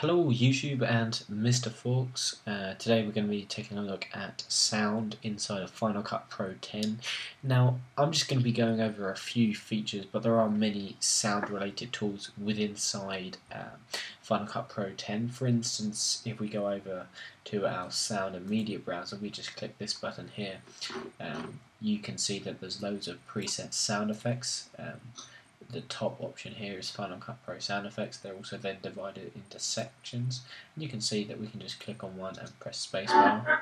Hello YouTube and Mr. Forks. Today we're going to be taking a look at sound inside of Final Cut Pro 10. Now I'm just going to be going over a few features, but there are many sound related tools within Final Cut Pro 10. For instance, if we go over to our sound and media browser, we just click this button here. You can see that there's loads of preset sound effects. The top option here is Final Cut Pro sound effects. They're also then divided into sections, and you can see that we can just click on one and press spacebar,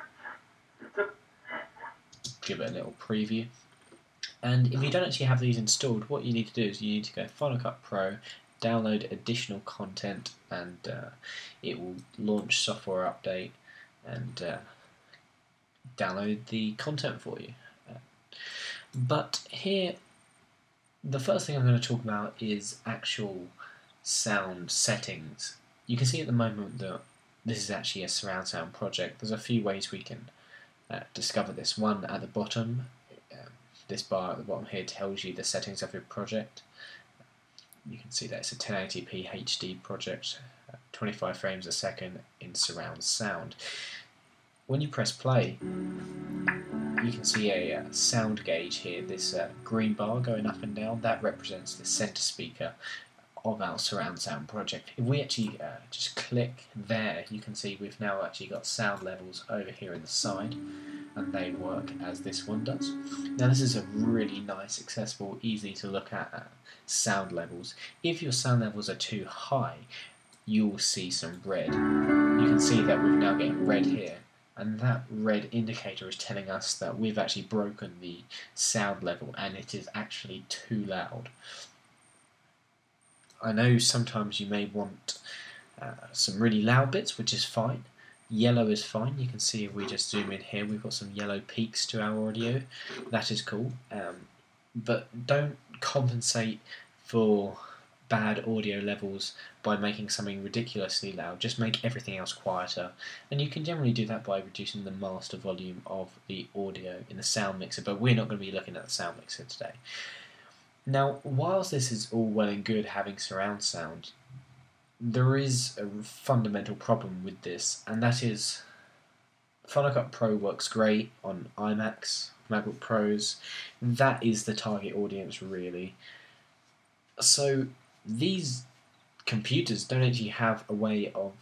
give it a little preview. And if you don't actually have these installed, what you need to do is you need to go Final Cut Pro, download additional content, and it will launch software update and download the content for you. But here, the first thing I'm going to talk about is actual sound settings. You can see at the moment that this is actually a surround sound project. There's a few ways we can discover this. One, at the bottom, this bar at the bottom here tells you the settings of your project. You can see that it's a 1080p HD project, 25 frames a second in surround sound. When you press play, you can see a sound gauge here, this green bar going up and down. That represents the center speaker of our surround sound project. If we actually just click there, you can see we've now actually got sound levels over here in the side, and they work as this one does. Now this is a really nice, accessible, easy to look at sound levels. If your sound levels are too high, you'll see some red. You can see that we're now getting red here, and that red indicator is telling us that we've actually broken the sound level and it is actually too loud. I know sometimes you may want some really loud bits, which is fine. Yellow is fine. You can see if we just zoom in here, we've got some yellow peaks to our audio. That is cool. But don't compensate for bad audio levels by making something ridiculously loud. Just make everything else quieter, and you can generally do that by reducing the master volume of the audio in the sound mixer, but we're not going to be looking at the sound mixer today. Now, whilst this is all well and good having surround sound, there is a fundamental problem with this, and that is Final Cut Pro works great on iMacs, MacBook Pros. That is the target audience, really. So these computers don't actually have a way of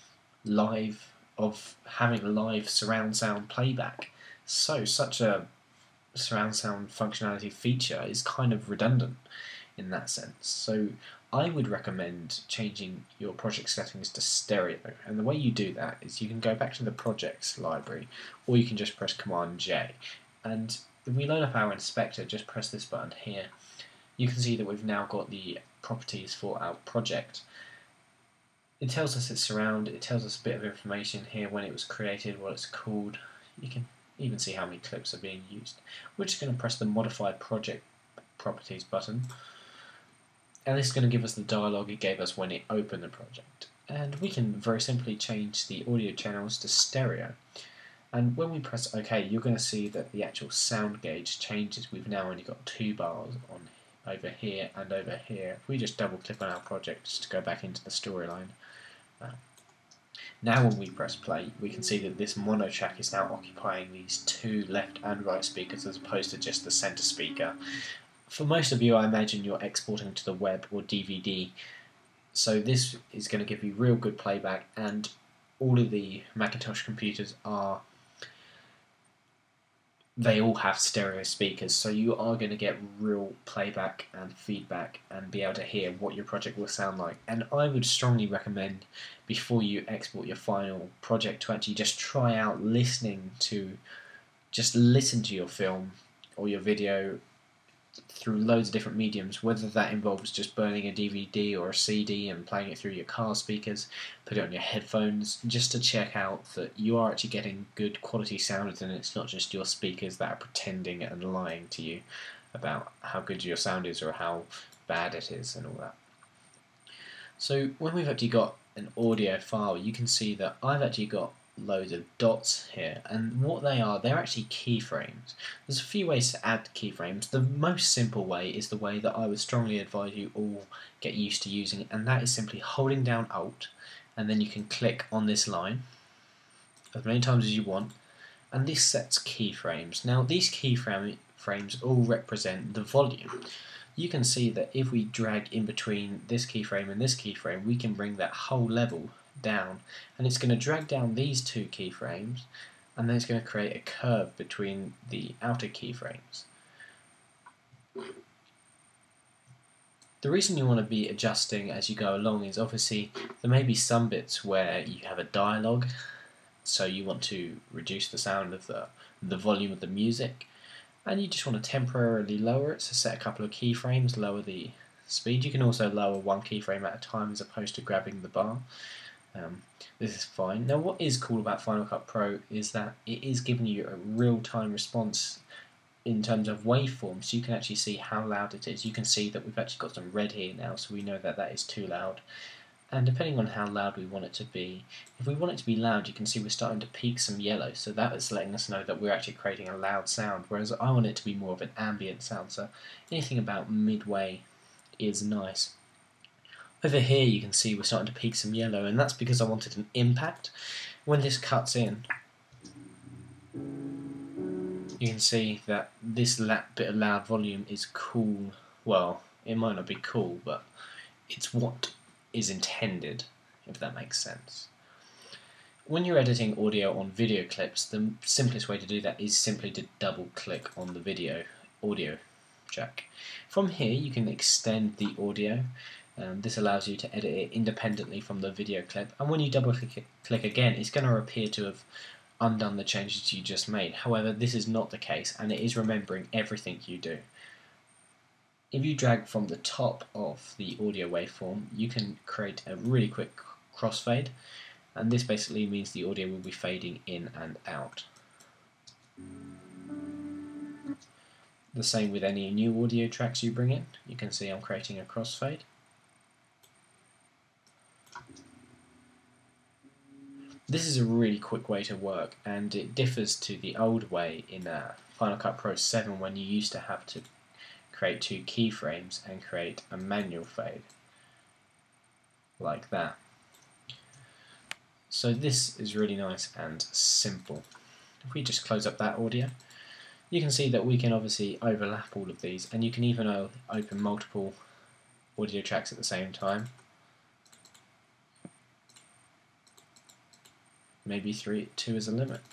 having live surround sound playback. So such a surround sound functionality feature is kind of redundant in that sense. So I would recommend changing your project settings to stereo, and the way you do that is you can go back to the projects library, or you can just press Command J, and if we load up our inspector, just press this button here. You can see that we've now got the properties for our project. It tells us it's surround, it tells us a bit of information here, when it was created, what it's called. You can even see how many clips are being used. We're just going to press the Modify Project Properties button, and this is going to give us the dialog it gave us when it opened the project. And we can very simply change the audio channels to stereo. And when we press OK, you're going to see that the actual sound gauge changes. We've now only got two bars on over here and over here. If we just double click on our project just to go back into the storyline, now when we press play, we can see that this mono track is now occupying these two left and right speakers as opposed to just the center speaker. For most of you, I imagine you're exporting to the web or DVD, so this is going to give you real good playback, and all of the Macintosh computers they all have stereo speakers, so you are going to get real playback and feedback and be able to hear what your project will sound like. And I would strongly recommend, before you export your final project, to actually just try out listen to your film or your video through loads of different mediums, whether that involves just burning a DVD or a CD and playing it through your car speakers, put it on your headphones, just to check out that you are actually getting good quality sound, and it's not just your speakers that are pretending and lying to you about how good your sound is or how bad it is and all that. So when we've actually got an audio file, you can see that I've actually got loads of dots here, and what they are, they're actually keyframes. There's a few ways to add keyframes. The most simple way is the way that I would strongly advise you all get used to using, and that is simply holding down Alt and then you can click on this line as many times as you want, and this sets keyframes. Now these keyframes all represent the volume. You can see that if we drag in between this keyframe and this keyframe, we can bring that whole level down, and it's going to drag down these two keyframes, and then it's going to create a curve between the outer keyframes. The reason you want to be adjusting as you go along is obviously there may be some bits where you have a dialogue, so you want to reduce the sound of the volume of the music, and you just want to temporarily lower it, so set a couple of keyframes, lower the speed. You can also lower one keyframe at a time as opposed to grabbing the bar. This is fine. Now what is cool about Final Cut Pro is that it is giving you a real-time response in terms of waveforms, so you can actually see how loud it is. You can see that we've actually got some red here now, so we know that that is too loud. And depending on how loud we want it to be, if we want it to be loud, you can see we're starting to peak some yellow, so that is letting us know that we're actually creating a loud sound, whereas I want it to be more of an ambient sound, so anything about midway is nice. Over here you can see we're starting to peak some yellow, and that's because I wanted an impact. When this cuts in, you can see that this bit of loud volume is cool. Well, it might not be cool, but it's what is intended, if that makes sense. When you're editing audio on video clips, the simplest way to do that is simply to double click on the video audio jack. From here you can extend the audio. This allows you to edit it independently from the video clip, and when you double click again, it's going to appear to have undone the changes you just made. However, this is not the case, and it is remembering everything you do. If you drag from the top of the audio waveform, you can create a really quick crossfade, and this basically means the audio will be fading in and out. The same with any new audio tracks you bring in. You can see I'm creating a crossfade. This is a really quick way to work, and it differs to the old way in Final Cut Pro 7 when you used to have to create two keyframes and create a manual fade like that. So this is really nice and simple. If we just close up that audio, you can see that we can obviously overlap all of these, and you can even open multiple audio tracks at the same time. Maybe 2 is a limit.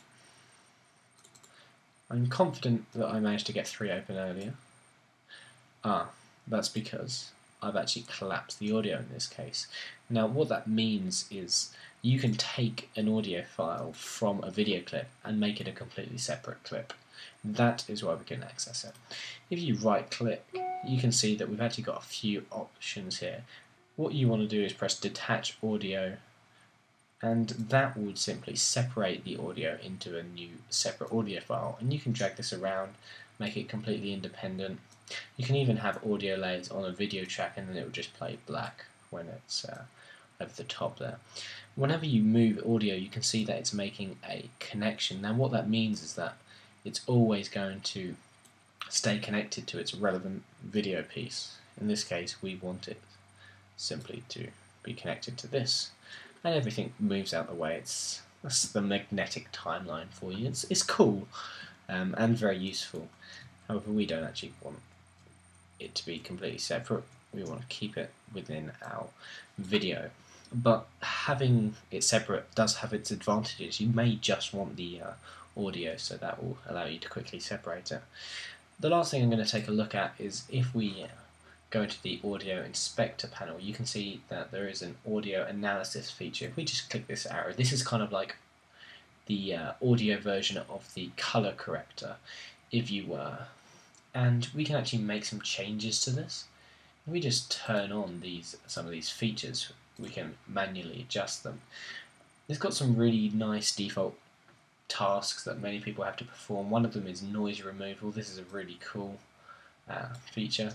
I'm confident that I managed to get 3 open earlier. That's because I've actually collapsed the audio in this case. Now what that means is you can take an audio file from a video clip and make it a completely separate clip. That is why we can access it. If you right click, you can see that we've actually got a few options here. What you want to do is press detach audio, and that would simply separate the audio into a new separate audio file, and you can drag this around, make it completely independent. You can even have audio layers on a video track, and then it will just play black when it's over the top there. Whenever you move audio, you can see that it's making a connection. Now what that means is that it's always going to stay connected to its relevant video piece. In this case we want it simply to be connected to this, and everything moves out the way. That's the magnetic timeline for you. It's cool and very useful. However, we don't actually want it to be completely separate. We want to keep it within our video. But having it separate does have its advantages. You may just want the audio, so that will allow you to quickly separate it. The last thing I'm going to take a look at is if we go into the audio inspector panel, you can see that there is an audio analysis feature. If we just click this arrow, this is kind of like the audio version of the color corrector, if you were, and we can actually make some changes to this. If we just turn on some of these features, we can manually adjust them. It's got some really nice default tasks that many people have to perform. One of them is noise removal. This is a really cool feature.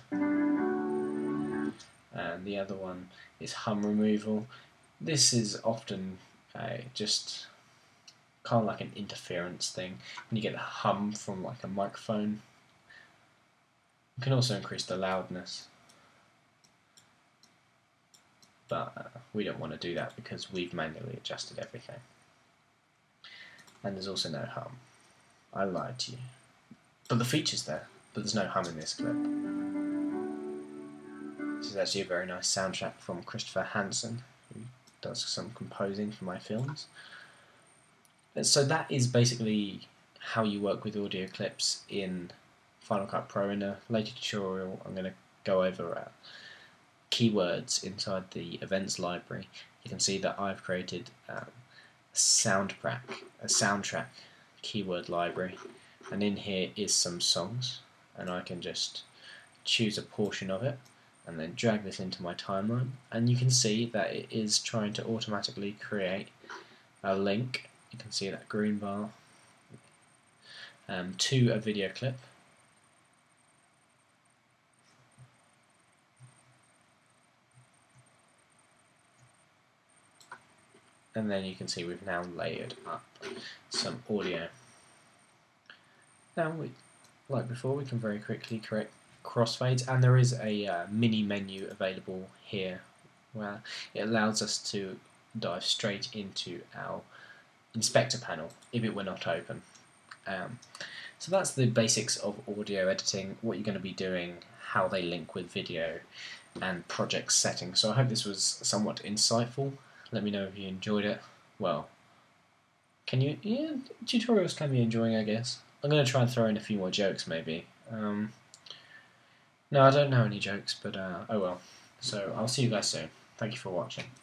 And the other one is hum removal. This is often just kind of like an interference thing. When you get the hum from like a microphone. You can also increase the loudness. but we don't want to do that because we've manually adjusted everything. And there's also no hum. I lied to you. But the feature's there, but there's no hum in this clip. This is actually a very nice soundtrack from Christopher Hansen, who does some composing for my films. And so that is basically how you work with audio clips in Final Cut Pro. In a later tutorial, I'm going to go over keywords inside the events library. You can see that I've created a soundtrack keyword library, and in here is some songs, and I can just choose a portion of it and then drag this into my timeline, and you can see that it is trying to automatically create a link. You can see that green bar to a video clip. And then you can see we've now layered up some audio. Now, like before, we can very quickly correct crossfades, and there is a mini menu available here where it allows us to dive straight into our inspector panel if it were not open. So that's the basics of audio editing, what you're going to be doing, how they link with video, and project settings. So I hope this was somewhat insightful. Let me know if you enjoyed it. Well, tutorials can be enjoying, I guess. I'm going to try and throw in a few more jokes, maybe. No, I don't know any jokes, but oh well. So I'll see you guys soon. Thank you for watching.